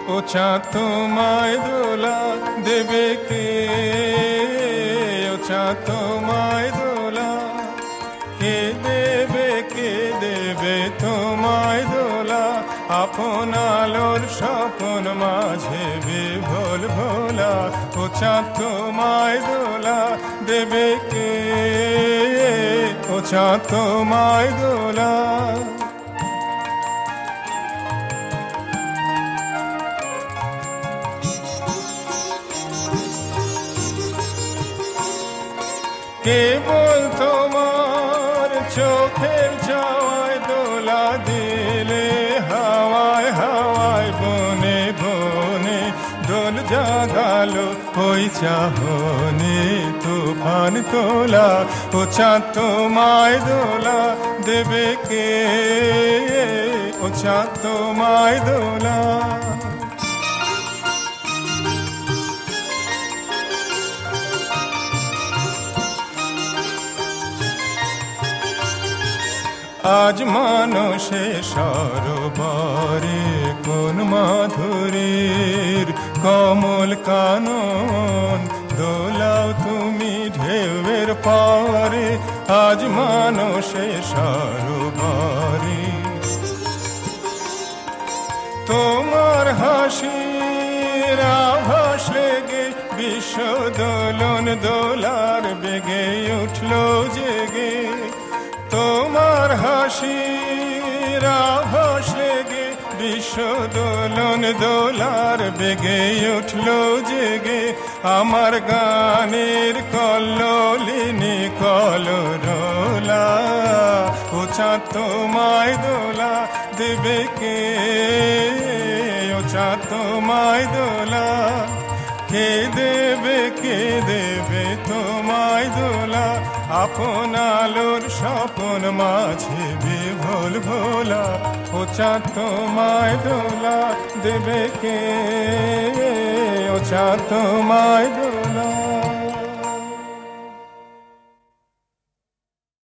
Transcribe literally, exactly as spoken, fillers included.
ও চাঁদ তোমায় দোলা দেবে কে, ও চাঁদ তোমায় দোলা কে দেবে, কে দেবে তোমায় দোলা। আপন আলোর স্বপন মাঝে বিভোল ভোলা, ও চাঁদ তোমায় দোলা দেবে কে, ও চাঁদ তোমায় দোলা। কেবল তোমার চোখের চাওয়ায় দোলা দিলে হাওয়ায় হাওয়ায়, বনে বনে দোল জাগালো ওই চাহনি তুফান তোলা। ও চাঁদ তোমায় দোলা দেবে কে, ও চাঁদ তোমায় দোলা। আজ মানসে সরোবরে কোন মাধুরীর কমল কানন দোলাও তুমি ঢেউয়ের পরে। আজ মানসে সরোবরে তোমার হাসির আভাস লেগে বিশ্ব দোলন দোলার বেগে উঠলো জেগে। তোমার হাসির আভাস লেগে বিশ্ব দোলন দোলার বেগে উঠলো জেগে। আমার গানের কল্লোলিনী কলরোলা, ও চাঁদ তোমায় দোলা দেবে কে, ও চাঁদ তোমায় দোলা কে দেবে, কে দেবে তোমায় দোলা। আপন আলোর স্বপন মাঝে বিভোল ভোলা, ও চাঁদ তোমায় দোলা দেবে কে, ও চাঁদ তোমায় দোলা।